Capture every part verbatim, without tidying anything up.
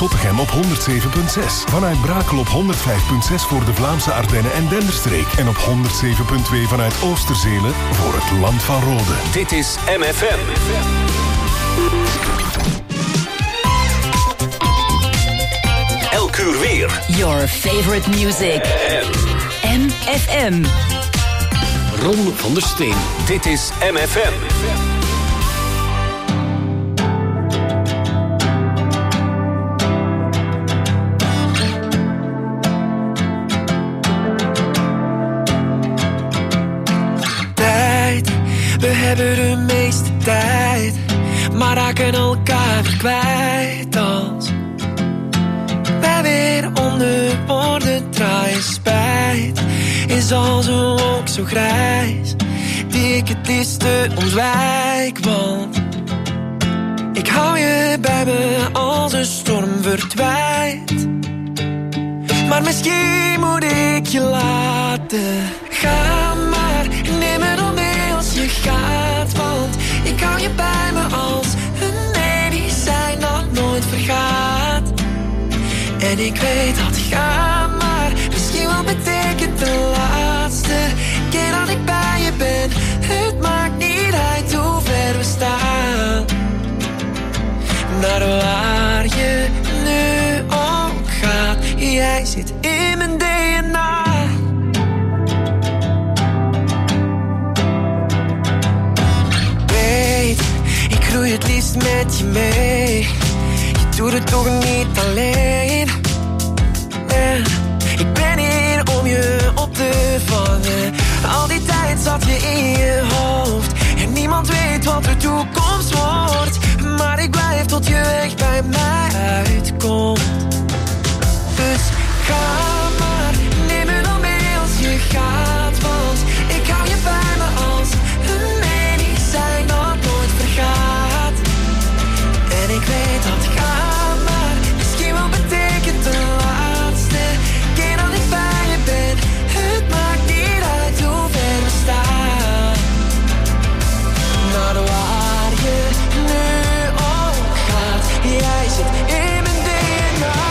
Zottegem op honderd zeven komma zes. Vanuit Brakel op honderd vijf komma zes voor de Vlaamse Ardennen en Denderstreek. En op honderd zeven komma twee vanuit Oosterzelen voor het Land van Rode. Dit is M F M. Elk uur weer. Your favorite music. M F M. Ron van der Steen. Dit is M F M. We hebben de meeste tijd, maar raken elkaar weer kwijt als wij weer onder woorden draaien. Spijt is als een wolk zo grijs, die ik het liefste ontwijk. Want ik hou je bij me als een storm verdwijnt. Maar misschien moet ik je laten gaan, maar neem me dan mee als je gaat. Want ik hou je bij me als een medicijn dat nooit vergaat. En ik weet dat gaan, maar misschien wel betekent de laatste keer dat ik bij je ben. Het maakt niet uit hoe ver we staan, naar waar je nu ook gaat. Jij zit in mijn D N A. Weet, ik groei het liefst met je mee. Je doet het toch niet alleen. En ik ben hier om je op te vangen. Al die tijd zat je in je hoofd en niemand weet wat de toekomst wordt. Maar ik blijf tot je weg bij mij uitkomt. Dus ga maar, neem me dan mee als je gaat. Want ik hou je bij me als een medicijn dat nooit vergaat. En ik weet dat ga maar misschien wel betekent de laatste keer dat ik bij je ben. Het maakt niet uit hoe ver we staan, naar waar je nu ook gaat. Jij zit in mijn D N A.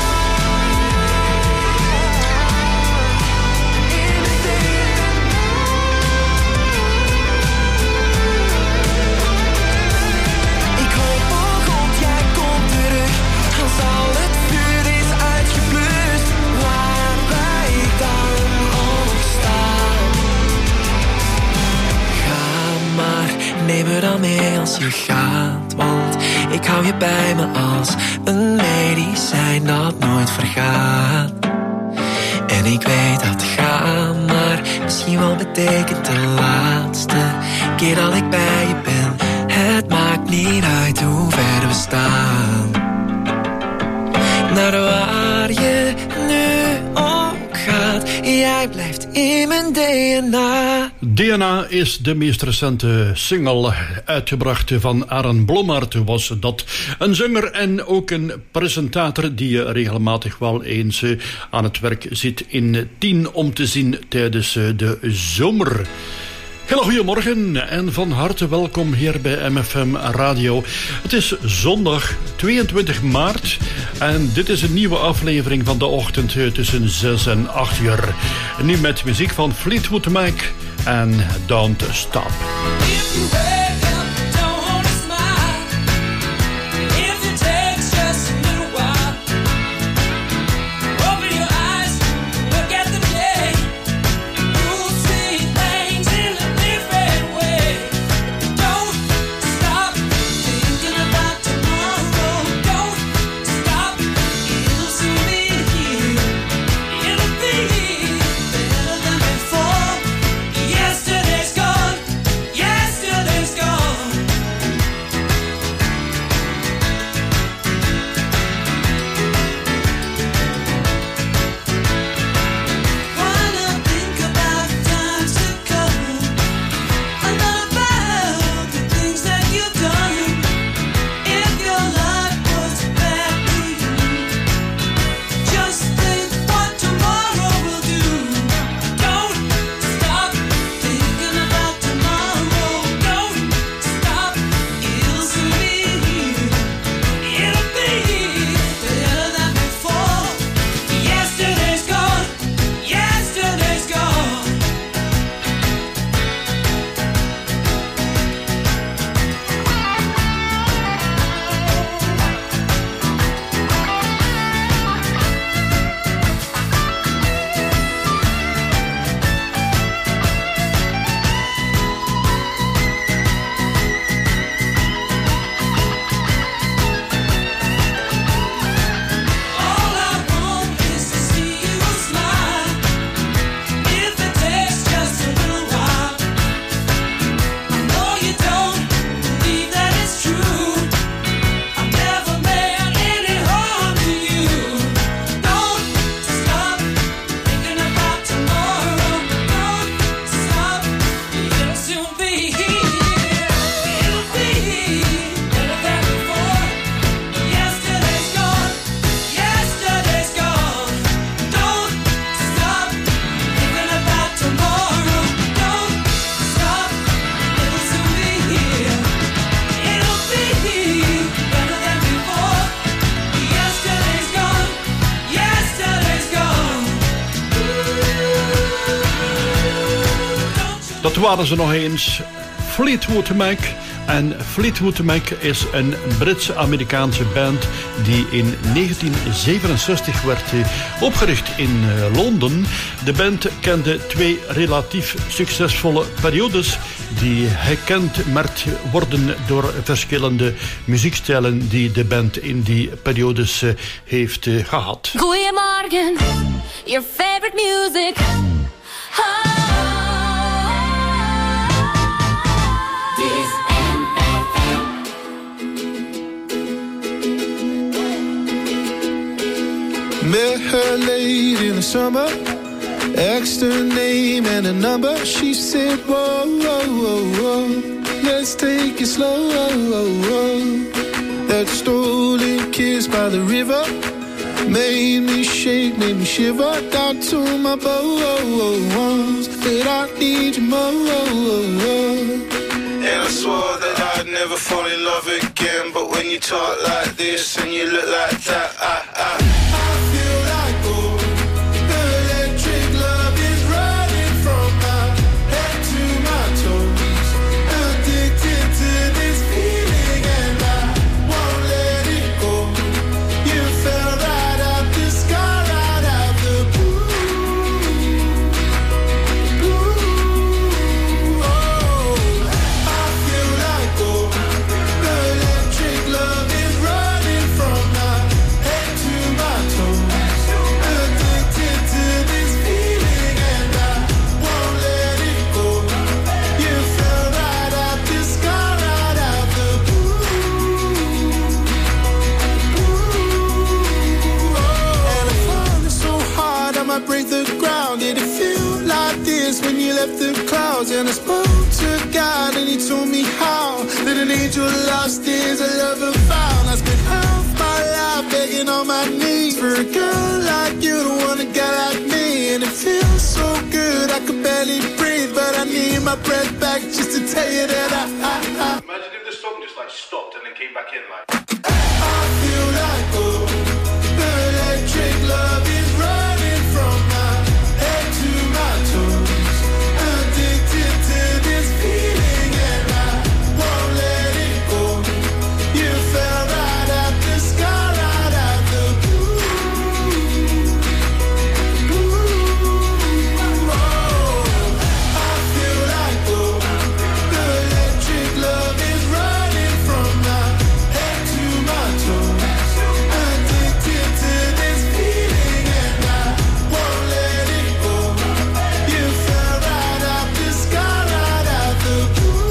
Neem me dan mee als je gaat, want ik hou je bij me als een medicijn dat nooit vergaat. En ik weet dat gaan, maar misschien wel betekent de laatste keer dat ik bij je ben. Het maakt niet uit hoe ver we staan, naar waar je nu ook gaat. Jij blijft in mijn D N A. D N A is de meest recente single uitgebracht van Aaron Blommaert. Was dat een zanger en ook een presentator die je regelmatig wel eens aan het werk zit in tien om te zien tijdens de zomer. Hele goedemorgen en van harte welkom hier bij M F M Radio. Het is zondag tweeëntwintig maart en dit is een nieuwe aflevering van de ochtend tussen zes en acht uur. Nu met muziek van Fleetwood Mac en Don't Stop. Yesterday's gone, yesterday's Dat waren ze nog eens. Fleetwood Mac. En Fleetwood Mac is een Britse-Amerikaanse band die in negentien zevenenzestig werd opgericht in Londen. De band kende twee relatief succesvolle periodes die gekend werd worden door verschillende muziekstijlen die de band in die periodes heeft gehad. Goeiemorgen, your favorite music. Oh. Met her late in the summer, asked her name and a number. She said, whoa, whoa, whoa, whoa, let's take it slow. That stolen kiss by the river made me shake, made me shiver. Down to my bones, said I need you more. And I swore that I'd never fall in love again. But when you talk like this and you look like that, I, I, I feel like gold. Electric love is running from my head to my toes. Addicted to this feeling and I won't let it go. You fell right out the sky, right out the blue. Blue, oh. I feel like gold. Electric love is running from my head to my toes. Addicted to this feeling and I won't let it go. You fell right out the sky, right out the blue. Blue, oh. And I'm falling so hard I might break the ground. Did it feel like this when you left the clouds? And I spoke to God and he told me how that an angel lost his lover found. I spent half my life begging on my knees for a girl like you to want a guy like me. And it feels so good I could barely breathe, but I need my breath back just to tell you that I, I, I Imagine if the song just like stopped and then came back in like. I feel like gold. Electric love is running from my head to my toes. Addicted to this feeling and I won't let it go. You fell right out the sky, right out the blue. Blue, oh. I feel like gold. Electric love is running from my head to my toes. Addicted to this feeling and I won't let it go. You fell right out the sky, right out the blue.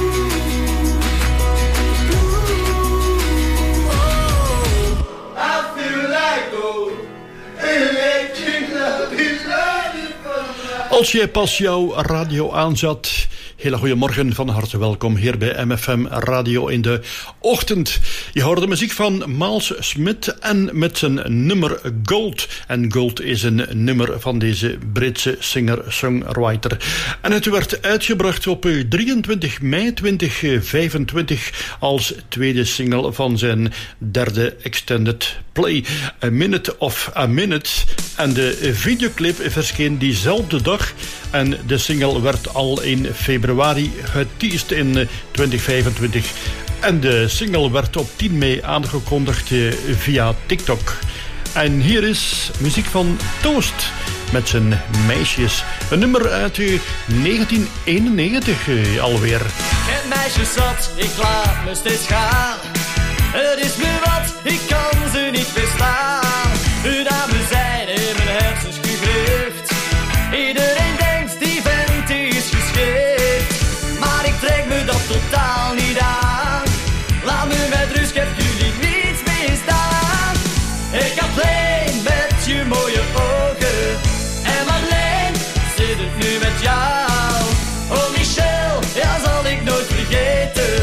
Blue, oh. I feel like gold. Electric love is running from my. Als jij pas jouw radio aanzet, hele goede morgen, van harte welkom hier bij M F M Radio in de ochtend. Je hoort de muziek van Miles Smith en met zijn nummer Gold. En Gold is een nummer van deze Britse singer-songwriter. En het werd uitgebracht op drieëntwintig mei twintig vijfentwintig als tweede single van zijn derde extended play, A Minute of a Minute. En de videoclip verscheen diezelfde dag en de single werd al in februari geteased in twintig vijfentwintig. En de single werd op tien mei aangekondigd via TikTok. En hier is muziek van Toast met zijn meisjes. Een nummer uit negentien eenennegentig alweer. Het meisje zat, ik laat me steeds gaan. Het is me wat, ik kan ze niet verstaan. De dames zijn in mijn hersens gegrift. Iedereen denkt die vent is geschikt. Maar ik trek me dat totaal niet aan. Laat me met rust, ik heb jullie niets misdaan. Ik had alleen met je mooie ogen. En alleen zit het nu met jou. Oh Michel, ja zal ik nooit vergeten.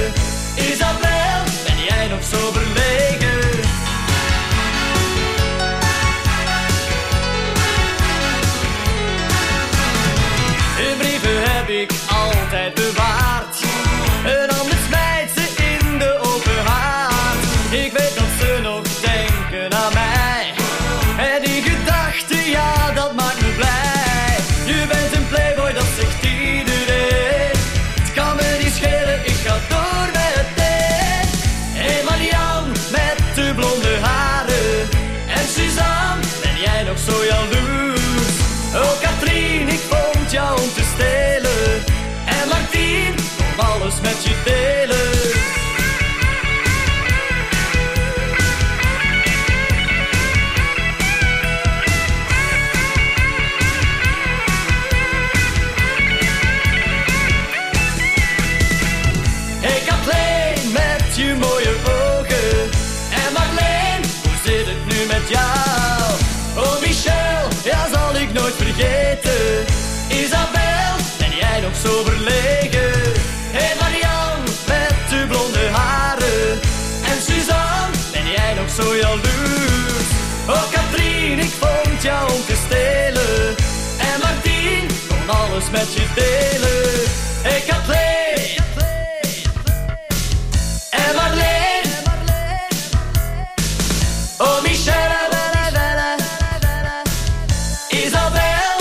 Isabel, ben jij nog zo verlegen? jaloers. Oh Katrien, ik vond jou om te stelen. En Martien kon alles met je delen. Ik had Leen en Marleen. Oh Michelle, Isabel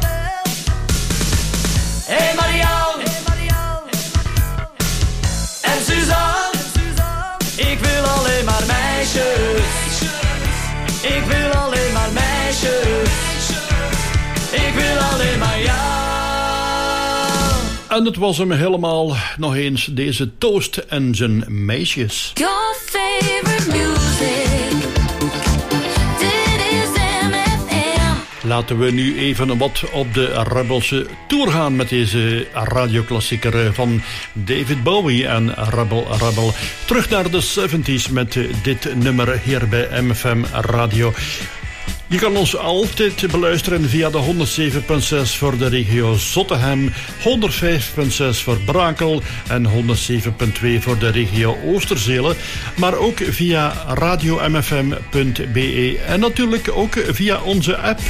en Marianne en Suzanne. Ik wil alleen maar meisjes. Ik wil alleen maar meisjes. Ik wil alleen maar jou. En het was hem helemaal nog eens, deze Toast en zijn meisjes. Your favorite music. Dit is M F M. Laten we nu even wat op de Rebelse tour gaan met deze radioklassieker van David Bowie en Rebel Rebel. Terug naar de zeventies met dit nummer hier bij M F M Radio. Je kan ons altijd beluisteren via de honderdzeven komma zes voor de regio Zottegem, honderdvijf komma zes voor Brakel en honderdzeven komma twee voor de regio Oosterzele. Maar ook via radio m f m punt b e en natuurlijk ook via onze app.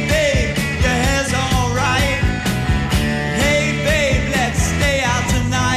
Hey babe, let's stay out tonight.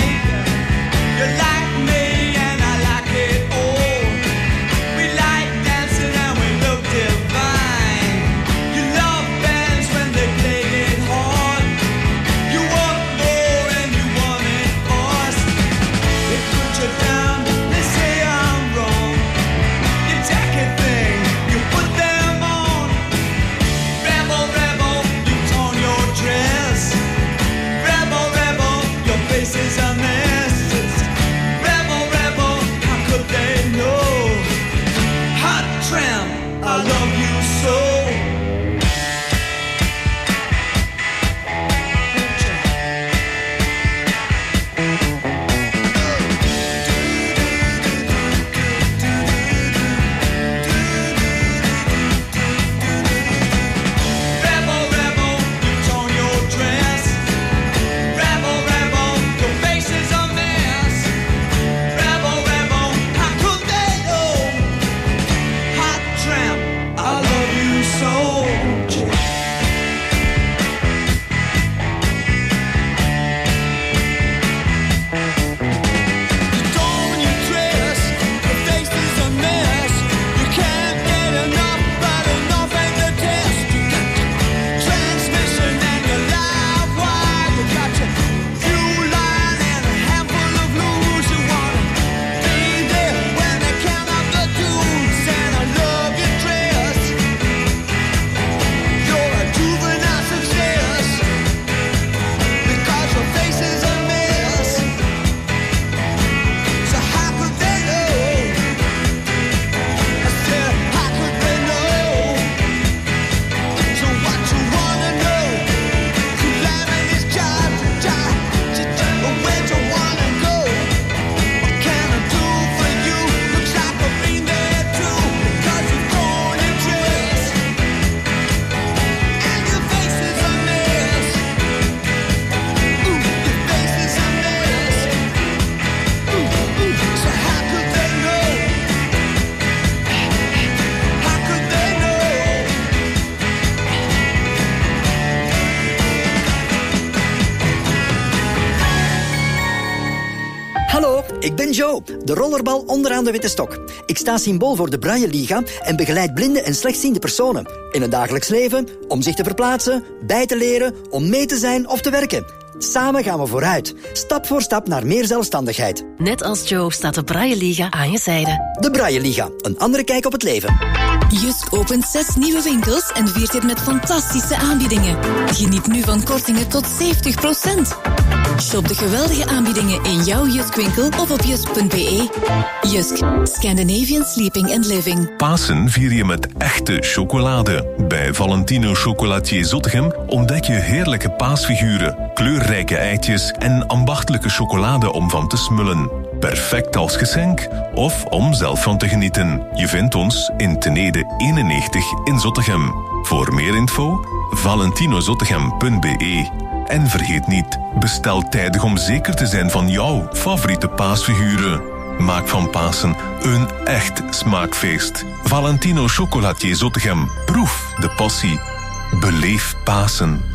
Hallo, ik ben Joe, de rollerbal onderaan de witte stok. Ik sta symbool voor de Braille Liga en begeleid blinde en slechtziende personen. In het dagelijks leven, om zich te verplaatsen, bij te leren, om mee te zijn of te werken. Samen gaan we vooruit, stap voor stap naar meer zelfstandigheid. Net als Joe staat de Braille Liga aan je zijde. De Braille Liga, een andere kijk op het leven. Jusk opent zes nieuwe winkels en viert dit met fantastische aanbiedingen. Geniet nu van kortingen tot zeventig procent. Shop de geweldige aanbiedingen in jouw Jusk-winkel of op jusk punt b e. Jusk, Scandinavian Sleeping and Living. Pasen vier je met echte chocolade. Bij Valentino Chocolatier Zottegem ontdek je heerlijke paasfiguren, kleurrijke eitjes en ambachtelijke chocolade om van te smullen. Perfect als geschenk of om zelf van te genieten. Je vindt ons in Tenede eenennegentig in Zottegem. Voor meer info, valentinozottegem punt b e. En vergeet niet, bestel tijdig om zeker te zijn van jouw favoriete paasfiguren. Maak van Pasen een echt smaakfeest. Valentino Chocolatier Zottegem. Proef de passie. Beleef Pasen.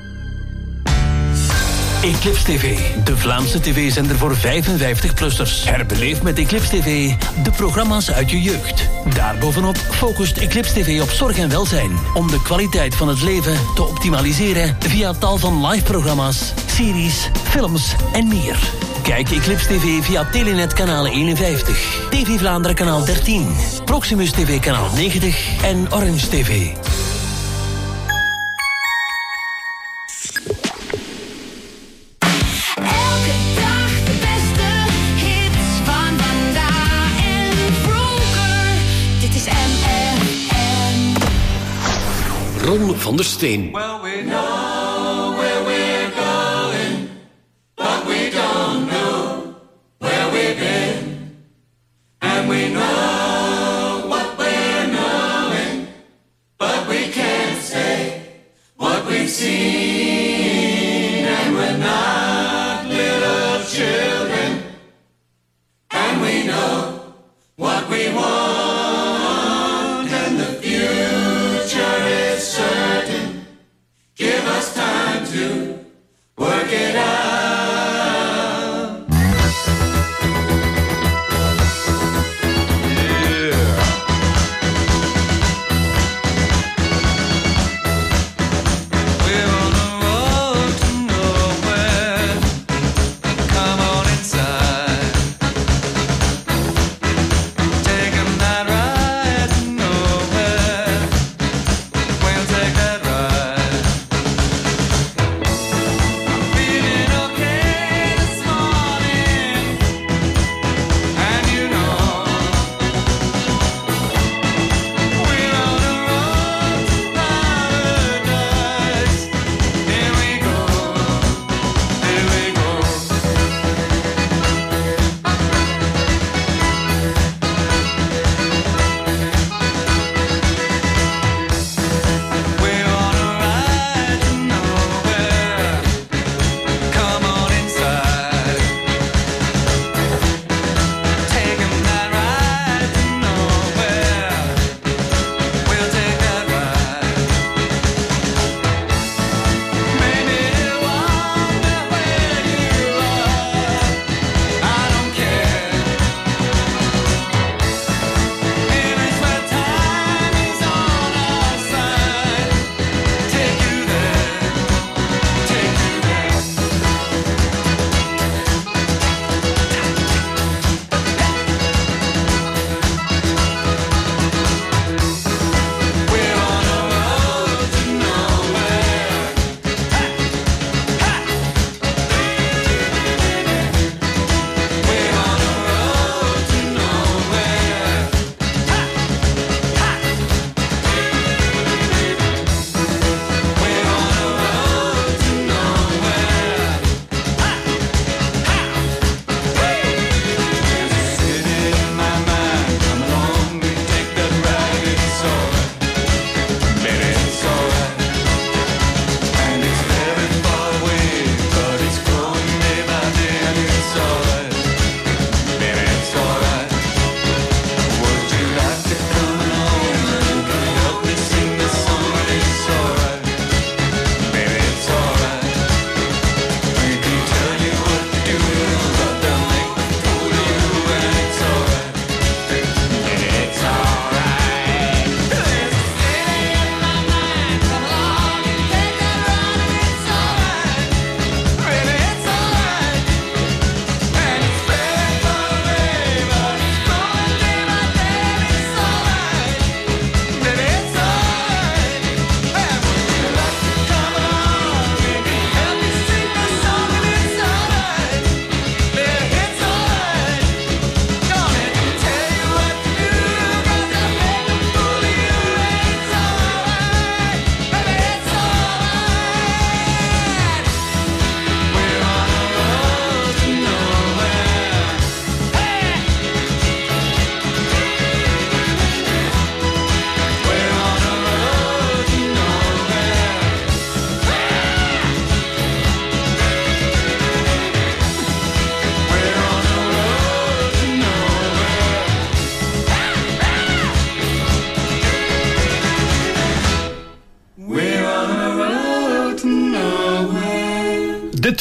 Eclipse T V, de Vlaamse tv-zender voor vijfenvijftig-plussers. Herbeleef met Eclipse T V de programma's uit je jeugd. Daarbovenop focust Eclipse T V op zorg en welzijn, om de kwaliteit van het leven te optimaliseren via tal van live-programma's, series, films en meer. Kijk Eclipse T V via Telenet kanaal eenenvijftig, T V Vlaanderen kanaal dertien, Proximus T V kanaal negentig en Orange T V. Ron van der Steen. Well, we know where we're going, but we don't know where we've been. And we know what we're knowing, but we can't say what we've seen. And we're not little children, and we know what we want, and the future is certain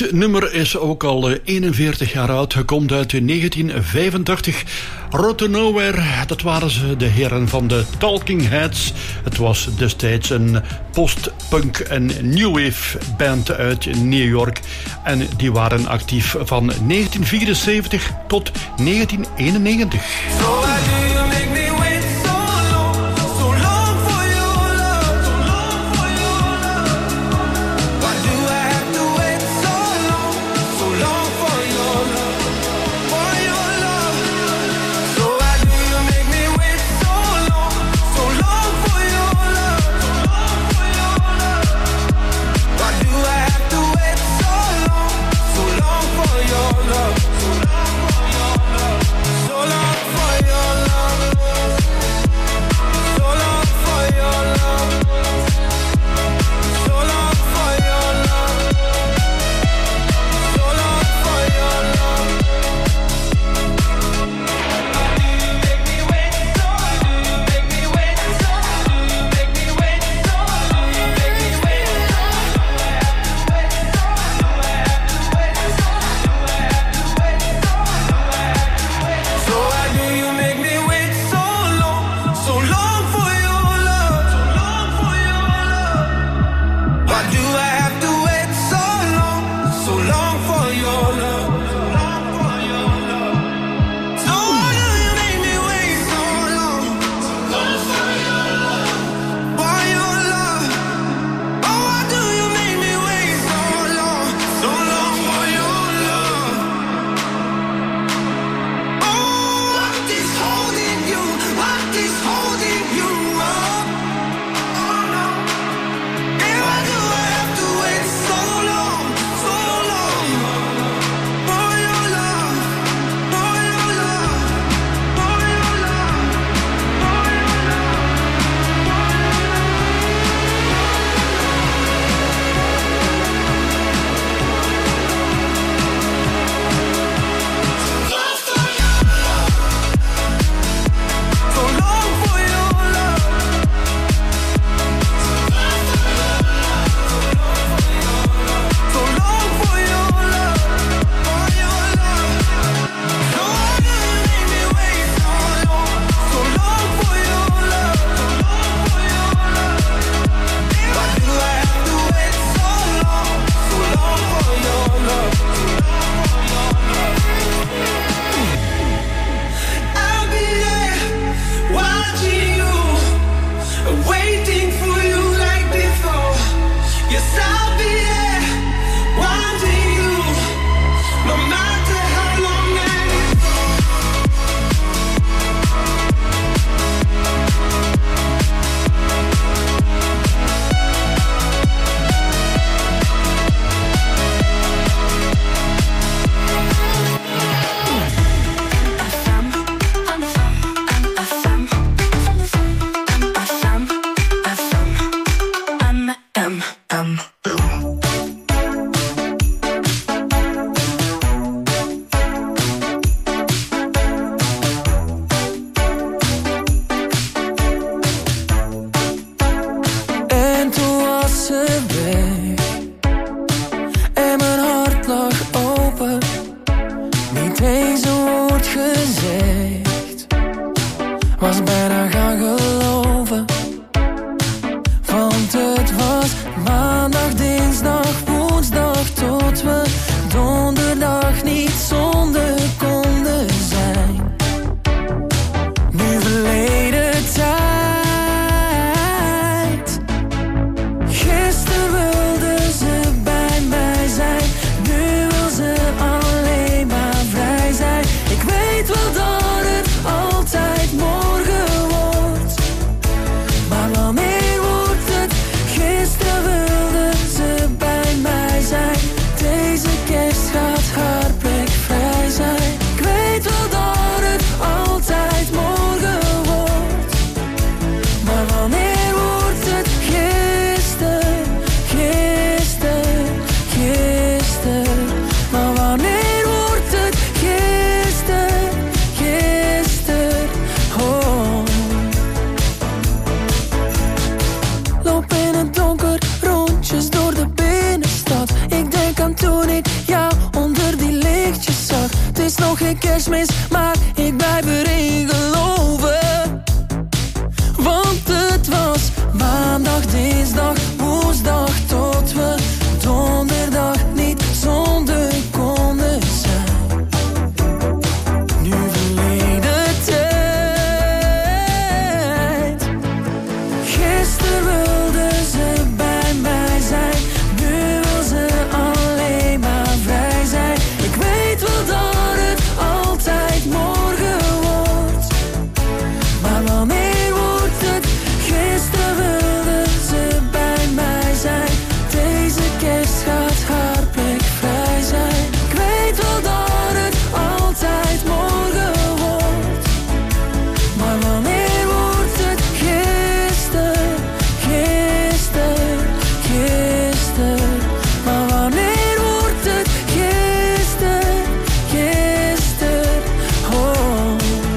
Dit nummer is ook al eenenveertig jaar oud. Het komt uit negentien vijfentachtig. Road to Nowhere, dat waren ze, de heren van de Talking Heads. Het was destijds een post-punk en new wave band uit New York. En die waren actief van negentien vierenzeventig tot negentien eenennegentig. Ik weet wel dat het altijd morgen wordt. nog geen kerstmis, maar ik blijf erin geloven. Want het was maandag, dinsdag, woensdag, tot we donderdag niet zonder konden zijn. Nu verleden tijd. Gisteren wilde ze bij mij zijn, nu wil ze alleen maar vrij zijn. Ik weet wel dat het altijd morgen wordt, maar wanneer wordt het? Gisteren wilde ze bij mij zijn, deze kerst gaat haar plek vrij zijn. Ik weet wel dat het altijd morgen wordt, maar wanneer wordt het? Gisteren, gisteren, gisteren. Maar wanneer wordt het? Gisteren, gisteren, oh.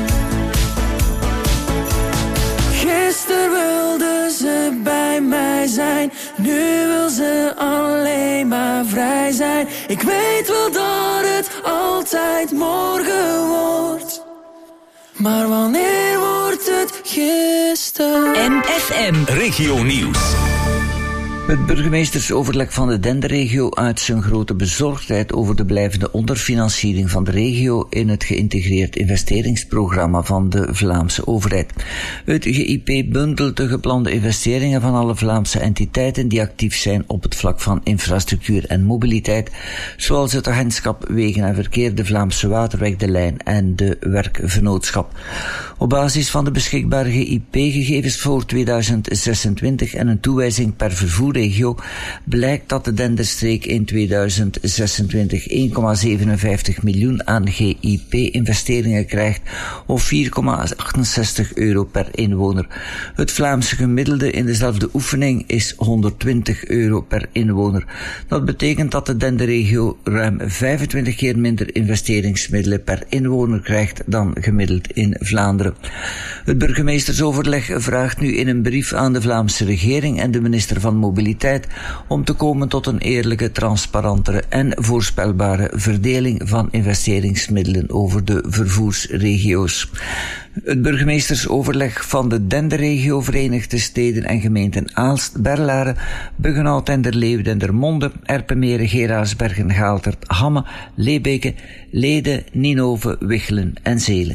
Gisteren wilde ze bij mij zijn, nu wil ze alleen maar vrij zijn. Ik weet wel dat het altijd morgen wordt, maar wanneer wordt het? Gisteren. M F M. Regio Nieuws. Het burgemeestersoverleg van de Denderregio uit zijn grote bezorgdheid over de blijvende onderfinanciering van de regio in het geïntegreerd investeringsprogramma van de Vlaamse overheid. Het G I P bundelt de geplande investeringen van alle Vlaamse entiteiten die actief zijn op het vlak van infrastructuur en mobiliteit, zoals het agentschap Wegen en Verkeer, de Vlaamse Waterweg, de Lijn en de Werkvernootschap. Op basis van de beschikbare G I P-gegevens voor tweeduizend zesentwintig en een toewijzing per vervoerregio blijkt dat de Denderstreek in tweeduizend zesentwintig één komma zevenenvijftig miljoen aan G I P-investeringen krijgt, of vier komma achtenzestig euro per inwoner. Het Vlaamse gemiddelde in dezelfde oefening is honderdtwintig euro per inwoner. Dat betekent dat de Denderregio ruim vijfentwintig keer minder investeringsmiddelen per inwoner krijgt dan gemiddeld in Vlaanderen. Het burgemeestersoverleg vraagt nu in een brief aan de Vlaamse regering en de minister van Mobiliteit om te komen tot een eerlijke, transparantere en voorspelbare verdeling van investeringsmiddelen over de vervoersregio's. Het burgemeestersoverleg van de Denderregio, Verenigde Steden en gemeenten Aalst, Berlaren, Buggenhout, Denderleeuw, Dendermonde, Erpenmeren, Geraarsbergen, Gaaltert, Hamme, Leebeke, Lede, Ninove, Wichelen en Zelen.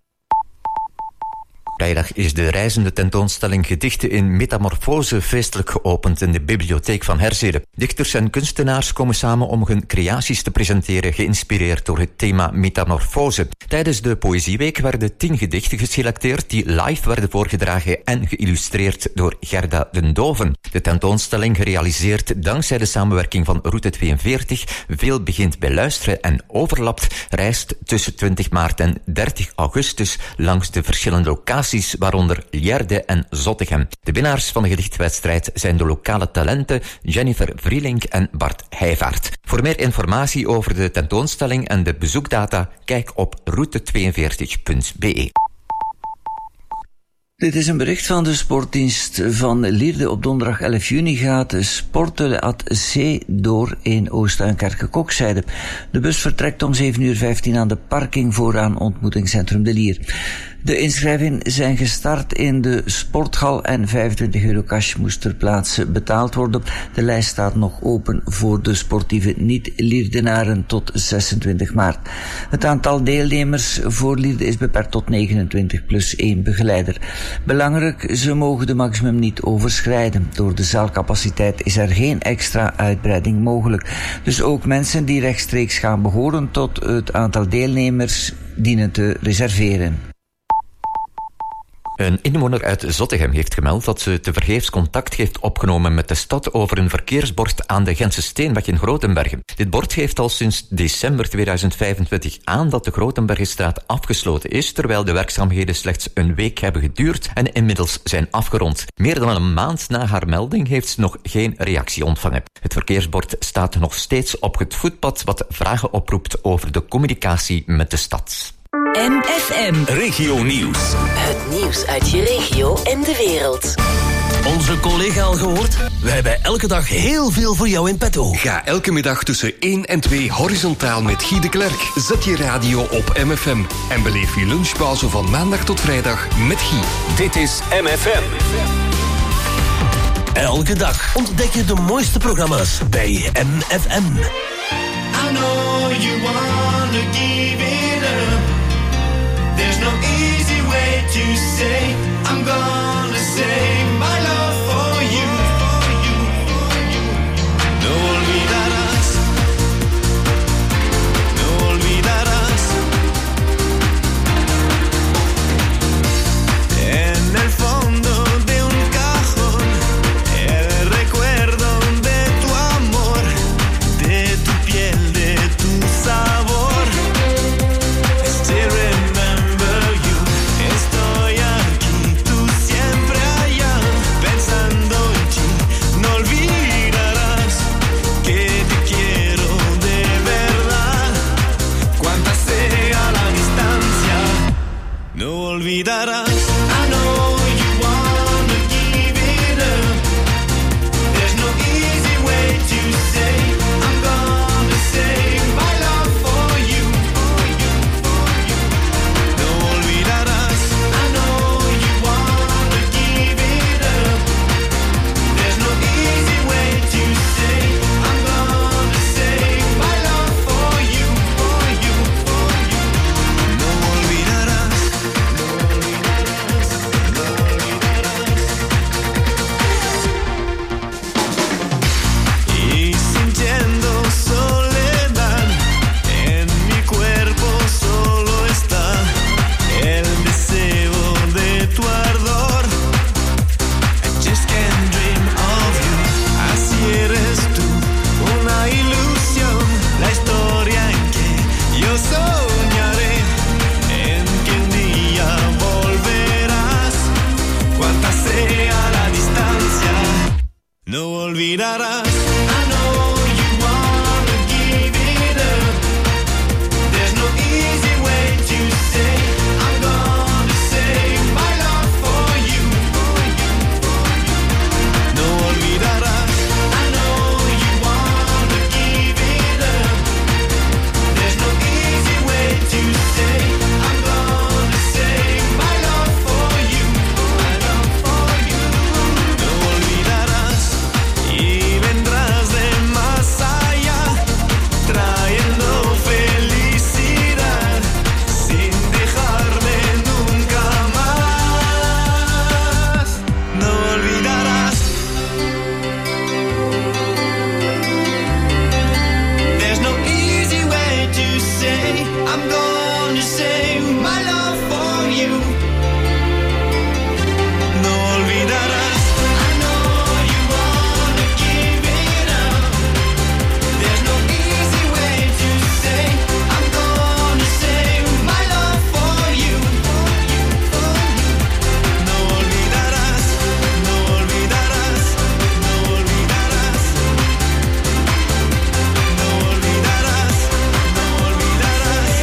Vrijdag is de reizende tentoonstelling Gedichten in Metamorfose feestelijk geopend in de bibliotheek van Herzede. Dichters en kunstenaars komen samen om hun creaties te presenteren, geïnspireerd door het thema metamorfose. Tijdens de Poëzieweek werden tien gedichten geselecteerd die live werden voorgedragen en geïllustreerd door Gerda den Doven. De tentoonstelling, gerealiseerd dankzij de samenwerking van Route tweeënveertig, veel begint bij luisteren en overlapt, reist tussen twintig maart en dertig augustus langs de verschillende locaties, waaronder Lierde en Zottegem. De winnaars van de gedichtwedstrijd zijn de lokale talenten Jennifer Vrielink en Bart Heijvaart. Voor meer informatie over de tentoonstelling en de bezoekdata, kijk op route tweeënveertig punt b e. Dit is een bericht van de sportdienst van Lierde. Op donderdag elf juni gaat de Sportele at Zee door in Oost-Duinkerke-Kokzijde. De bus vertrekt om zeven uur vijftien aan de parking vooraan ontmoetingscentrum De Lier. De inschrijvingen zijn gestart in de sporthal en vijfentwintig euro cash moest ter plaatse betaald worden. De lijst staat nog open voor de sportieve niet-Lierdenaren tot zesentwintig maart. Het aantal deelnemers voor Lierde is beperkt tot negenentwintig plus één begeleider. Belangrijk, ze mogen de maximum niet overschrijden. Door de zaalcapaciteit is er geen extra uitbreiding mogelijk. Dus ook mensen die rechtstreeks gaan behoren tot het aantal deelnemers dienen te reserveren. Een inwoner uit Zottegem heeft gemeld dat ze tevergeefs contact heeft opgenomen met de stad over een verkeersbord aan de Gentse Steenweg in Grotenbergen. Dit bord geeft al sinds december tweeduizend vijfentwintig aan dat de Grotenbergenstraat afgesloten is, terwijl de werkzaamheden slechts een week hebben geduurd en inmiddels zijn afgerond. Meer dan een maand na haar melding heeft ze nog geen reactie ontvangen. Het verkeersbord staat nog steeds op het voetpad, wat vragen oproept over de communicatie met de stad. M F M. Regio Nieuws. Het nieuws uit je regio en de wereld. Onze collega al gehoord? Wij hebben elke dag heel veel voor jou in petto. Ga elke middag tussen één en twee horizontaal met Guy de Klerk. Zet je radio op M F M en beleef je lunchpauze van maandag tot vrijdag met Guy. Dit is M F M. Elke dag ontdek je de mooiste programma's bij M F M. I know you wanna give it up. There's no easy way to say I'm gonna save my love for you. No olvidarás, no olvidarás. En el fondo de un cajón, el recuerdo de tu amor, de tu piel, de tu sabor. Still remember you. Estoy aquí, tú siempre allá, pensando en ti. No olvidarás que te quiero de verdad. Cuanta sea la distancia, no olvidarás. I know you wanna give it up. There's no easy way to say I'm gonna save my love for you. No olvidarás. I know you wanna give it up. There's no easy way to say I'm gonna save my love for you, for you, for you. No olvidarás. No olvidarás. No olvidarás. Y sintiendo soledad, en mi cuerpo solo está el deseo de tu ardor. I just can't dream of you. Así eres tú, una ilusión, la historia en que yo soñaré, en que un día volverás. Cuanta sea la distancia, no olvidarás. I know you wanna give it up. There's no easy way to say I'm gonna save my love for you. No olvidarás. I know you wanna give it up. There's no easy way to say I'm gonna save my love for you. My love for you. No olvidarás. Y vendrás de más allá, trayendo felicidad, sin dejarme nunca más. No olvidarás. There's no easy way to say I'm gonna save my love for you. No olvidarás. I know you wanna give it up. There's no easy way to say I'm gonna save my love for you. No olvidarás. No olvidarás. No olvidarás. No olvidarás. No olvidarás.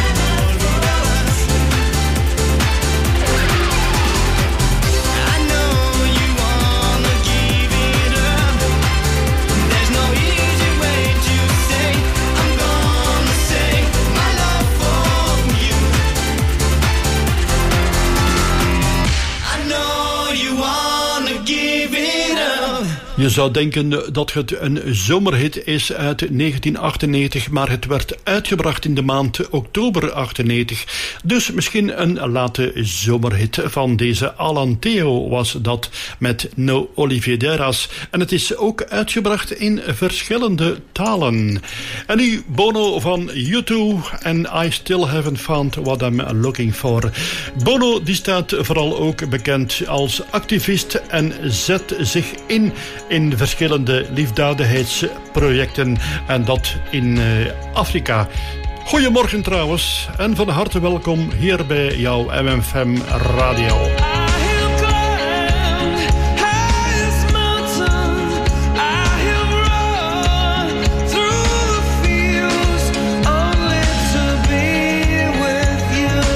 I know you wanna give it up. There's no easy way to say I'm gonna save my love for you. I know you wanna give it up. Je zou denken dat het een zomerhit is uit negentien achtennegentig, maar het werd uitgebracht in de maand oktober achtennegentig. Dus misschien een late zomerhit van deze Alan Theo was dat met No Olvidaras. En het is ook uitgebracht in verschillende talen. En nu Bono van U twee en I Still Haven't Found What I'm Looking For. Bono die staat vooral ook bekend als activist en zet zich in in verschillende liefdadigheidsprojecten en dat in uh, Afrika. Goedemorgen trouwens en van harte welkom hier bij jouw M F M Radio. Through the fields, only to be with you.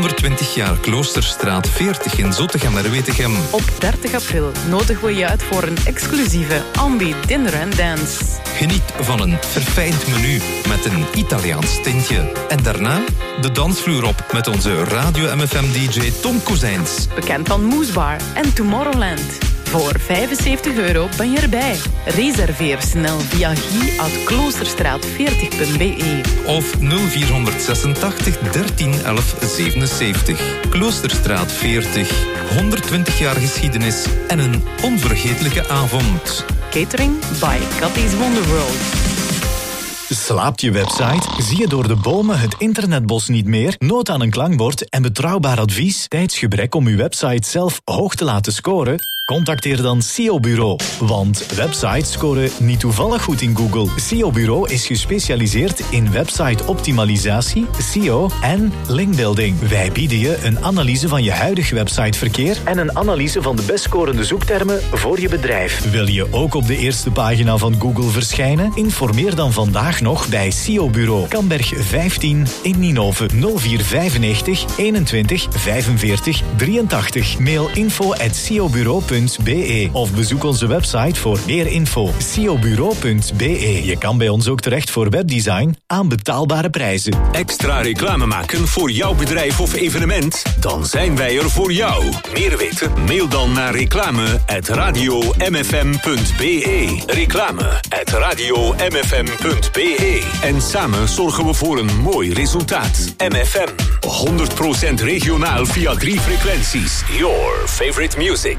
honderdtwintig jaar Kloosterstraat veertig in Zottegem-Merwetegem. Op dertig april nodigen we je uit voor een exclusieve Ambi Dinner and Dance. Geniet van een verfijnd menu met een Italiaans tintje. En daarna de dansvloer op met onze Radio M F M-D J Tom Kozijns. Bekend van Moesbar en Tomorrowland. Voor vijfenzeventig euro ben je erbij. Reserveer snel via guy at kloosterstraat veertig punt b e. Of nul vierhonderdzesentachtig dertien elf zevenenzeventig. Kloosterstraat veertig. honderdtwintig jaar geschiedenis en een onvergetelijke avond. Catering by Cathy's Wonderworld. Slaapt je website? Zie je door de bomen het internetbos niet meer? Nood aan een klankbord en betrouwbaar advies? Tijdsgebrek om uw website zelf hoog te laten scoren? Contacteer dan S E O Bureau. Want websites scoren niet toevallig goed in Google. S E O Bureau is gespecialiseerd in website-optimalisatie, S E O en linkbuilding. Wij bieden je een analyse van je huidig websiteverkeer en een analyse van de best scorende zoektermen voor je bedrijf. Wil je ook op de eerste pagina van Google verschijnen? Informeer dan vandaag nog bij S E O Bureau. Kamberg vijftien in Ninove. nul vier vijfennegentig eenentwintig vijfenveertig drieëntachtig. Mail info at s e o bureau punt b e of bezoek onze website voor meer info. s e o bureau punt b e. Je kan bij ons ook terecht voor webdesign aan betaalbare prijzen. Extra reclame maken voor jouw bedrijf of evenement? Dan zijn wij er voor jou. Meer weten? Mail dan naar reclame at radio m f m punt b e. Reclame at radio m f m punt b e. En samen zorgen we voor een mooi resultaat. M F M. honderd procent regionaal via drie frequenties. Your favorite music.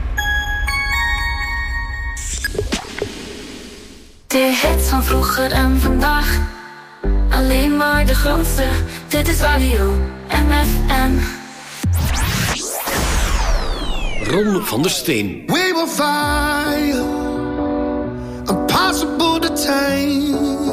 De hits van vroeger en vandaag. Alleen maar de grootste. Dit is Radio M F M. Ron van der Steen. We will fire, impossible to tame,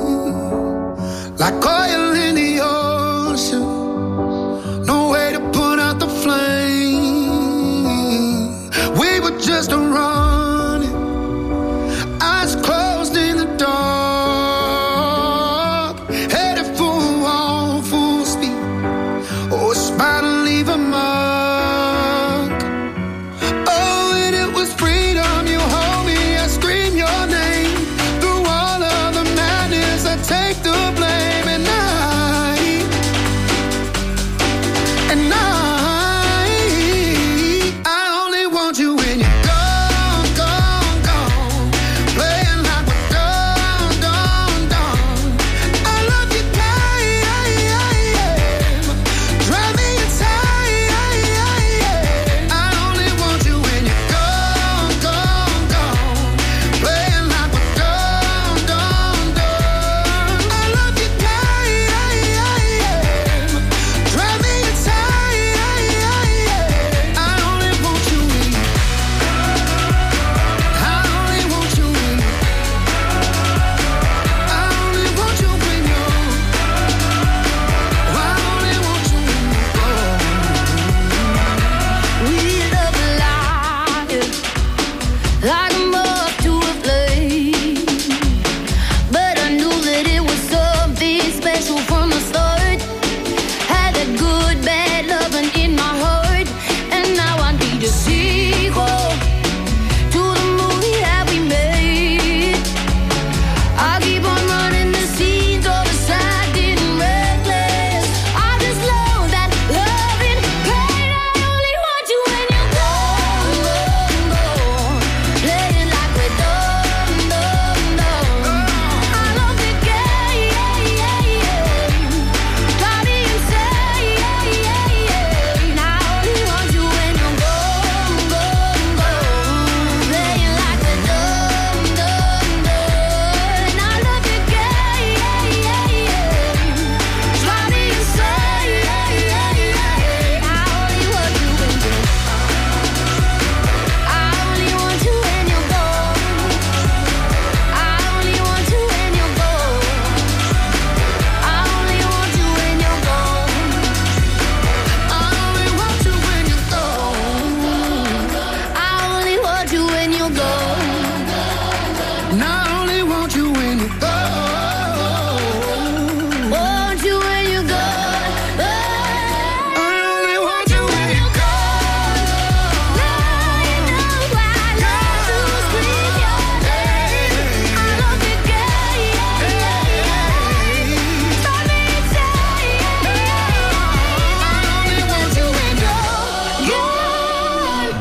like oil in the ocean, no way to put out the flame. We were just a running, eyes closed in the dark, headed for a wall full speed, oh, a smile to leave a mark.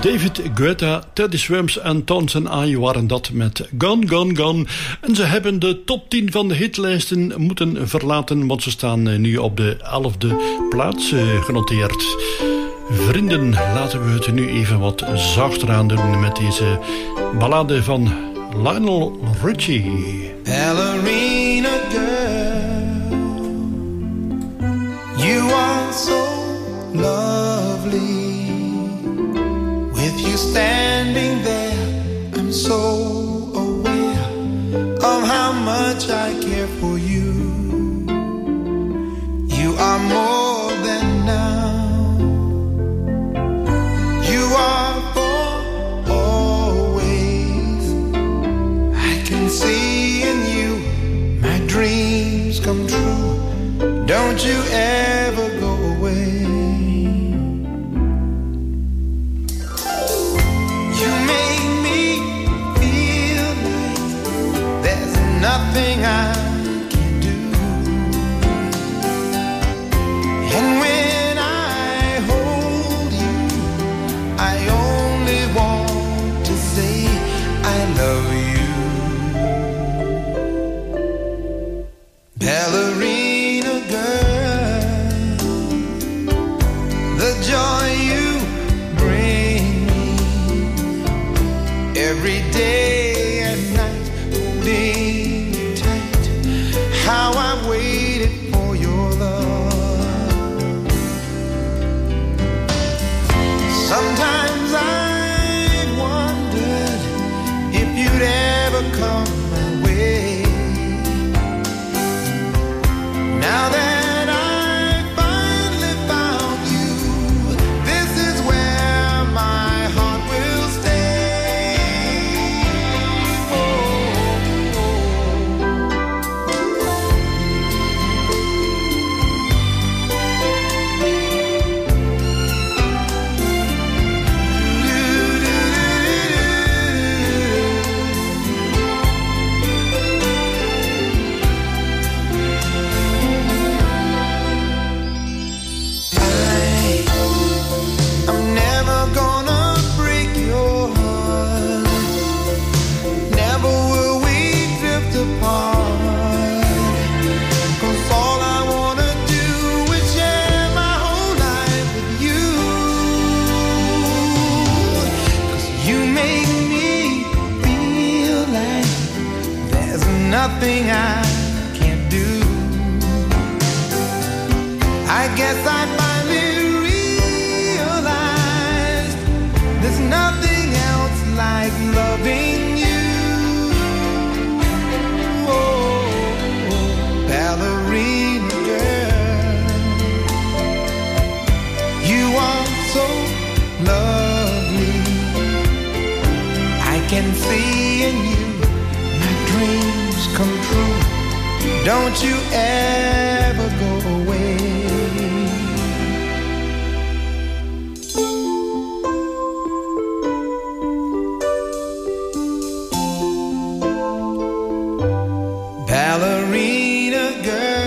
David Guetta, Teddy Swims en Townsend I waren dat met Gone, Gone, Gone. En ze hebben de top tien van de hitlijsten moeten verlaten, want ze staan nu op de elfde plaats genoteerd. Vrienden, laten we het nu even wat zachter aan doen met deze ballade van Lionel Richie. Ballerina girl, you are so lovely. With you standing there, I'm so aware of how much I care for you. You are more than now. You are for always. I can see in you my dreams come true. Don't you ever go away. Nothing I can do. And when I hold you, I only want to say I love you. Ballerina girl, the joy you bring me every day and night, holding how I waited for your love. Sometimes I've wondered if you'd ever come my way. Now that I finally found you, this is where my heart will stay. Oh, oh. Nothing I can't do. I guess I finally realized there's nothing else like loving you. Oh, ballerina girl, you are so lovely. I can see in you my dreams come true. Don't you ever go away. Ballerina girl,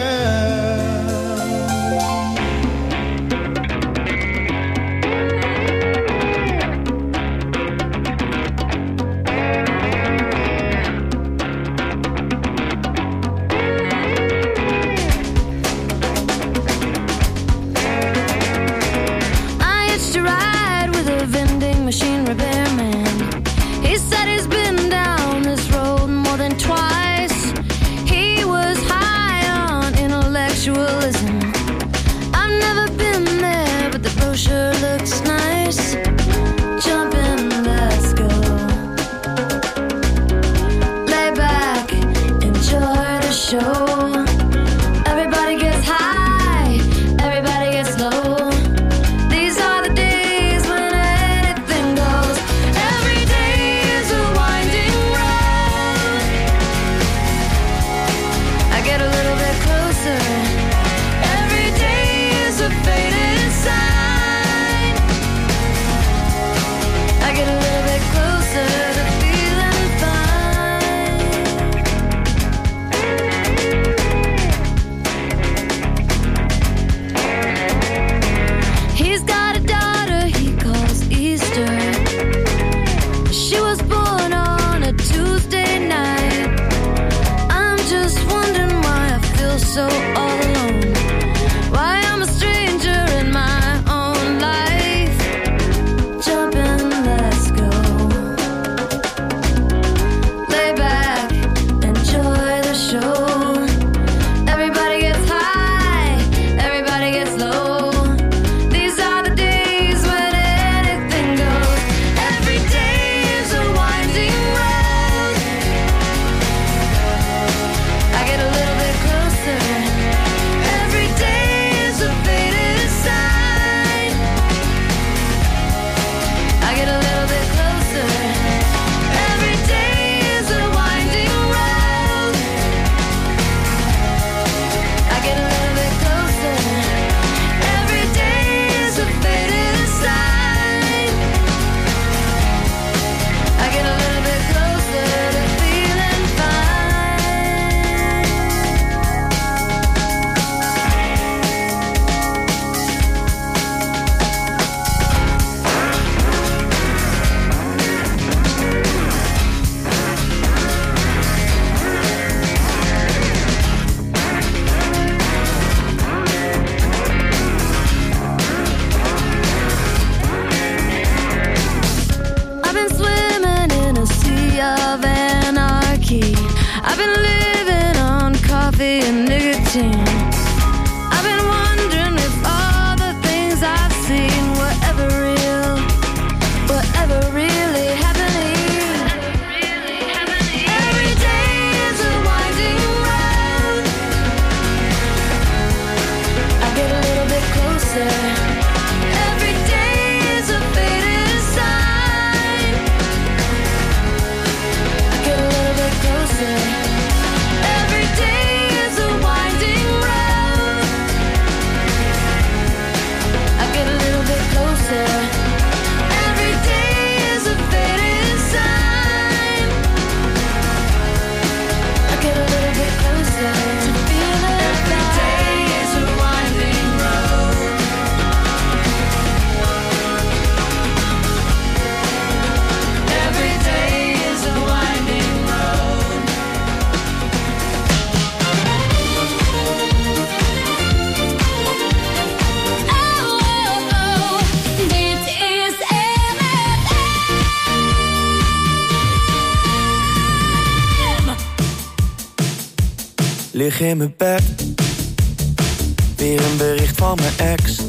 lig in mijn bed, weer een bericht van mijn ex.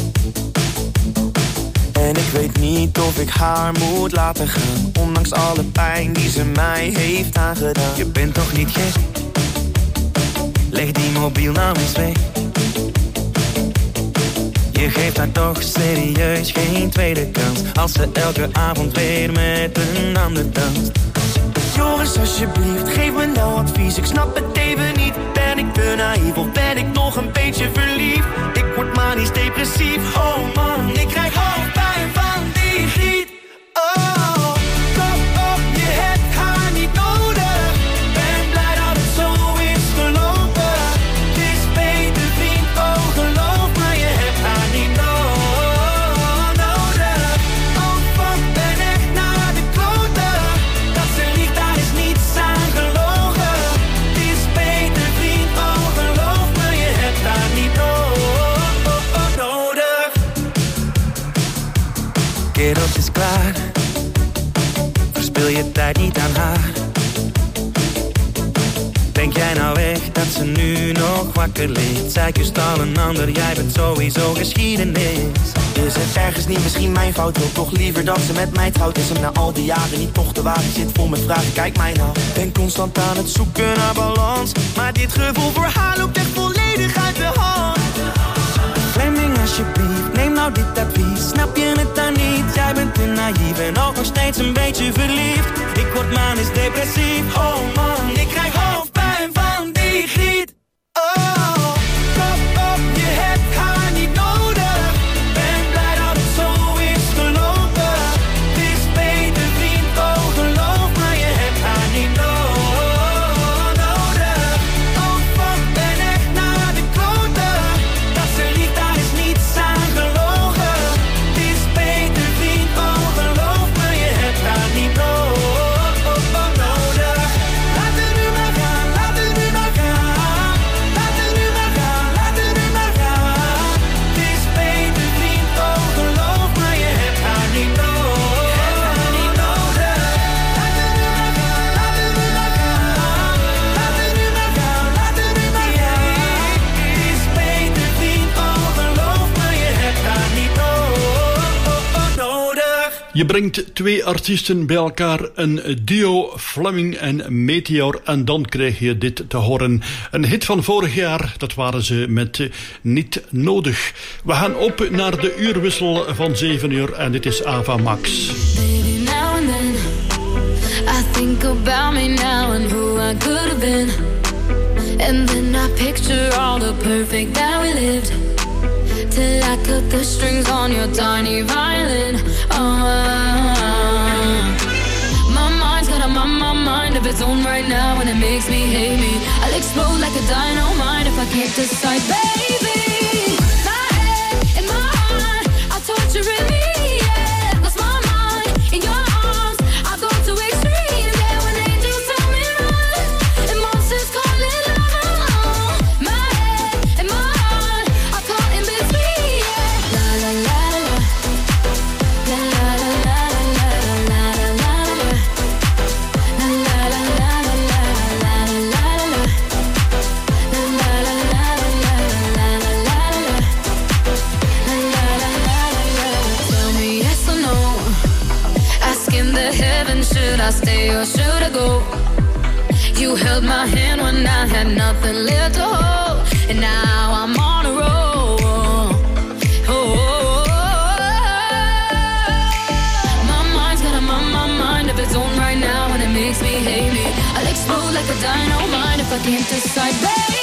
En ik weet niet of ik haar moet laten gaan, ondanks alle pijn die ze mij heeft aangedaan. Je bent toch niet gek? Leg die mobiel nou eens weg. Je geeft haar toch serieus geen tweede kans, als ze elke avond weer met een ander danst. Joris, alsjeblieft, geef me nou advies. Ik snap het even niet. Ben ik te naïef of ben ik nog een beetje verliefd? Ik word manisch depressief. Oh man, ik krijg hoofdpijn van die griet. Oh, stop op, je hebt haar niet nodig. Ben blij dat het zo is gelopen. Het is beter vriend, oh geloof me, je hebt haar niet nodig. Oh fuck, ben echt naar de kloten. Dat ze liegt, daar is niets aan gelogen. Het is beter vriend, oh geloof me, je hebt haar niet nodig. Kerels is klaar, verspil je tijd niet aan haar. Denk jij nou echt dat ze nu nog wakker ligt? Zij kust al een ander, jij bent sowieso geschiedenis. Is het ergens niet misschien mijn fout? Wil toch liever dat ze met mij trouwt? Is hem na al die jaren niet toch de waarheid? Zit vol met vragen, kijk mij nou. Ben constant aan het zoeken naar balans, maar dit gevoel voor haar loopt echt volledig uit de hand. Fleming alsjeblieft, neem nou dit advies. Snap je het dan niet? Jij bent te naïef en ook nog steeds een beetje verliefd. Ik word manisch depressief. Oh man, ik krijg hoofdpijn van die griet. Oh, stop op, je hebt haar niet nodig. Ben blij dat het zo is gelopen. Het is beter vriend, oh geloof me, je hebt haar niet nodig. Oh fuck, ben echt naar de kloten. Dat ze liegt, daar is niets aan gelogen. Het is beter vriend, oh geloof me, je hebt haar niet nodig. Laat het nu maar gaan, laat het nu maar gaan. Laat het nu maar gaan, laat het nu maar gaan. Het is beter vriend, oh geloof me, je hebt haar niet nodig. Laat het nu maar gaan, laat het nu maar gaan. Laat het nu maar gaan, laat het nu maar gaan. Het is beter vriend, oh geloof me, je hebt haar niet nodig. Je brengt twee artiesten bij elkaar, een duo, Fleming en Meteor, en dan krijg je dit te horen. Een hit van vorig jaar, dat waren ze met uh, Niet Nodig. We gaan op naar de uurwissel van zeven uur en dit is Ava Max. Baby, now and then I think about me now and who I could have been. And then I picture all the perfect that we lived, till I cut the strings on your tiny violin. Oh, my mind's got a my, my mind of its own right now, and it makes me hate me. I'll explode like a dynamite if I can't decide, baby. My head and my heart are torturing me. Yeah, lost my mind in your arms. I go to extremes. Yeah, when angels tell me run and monsters call it love. My head and my heart are caught in between. Yeah, la la la la, la la la la la la la la la, la la la la la la la la. Tell me yes or no. Asking the heavens, should I stay or should I go? You held my hand when I had nothing left to hold, and now I'm on a roll. Oh, my mind's got a my, my mind of its own right now, and it makes me hate me. I'll explode like a dynamite if I can't decide, baby.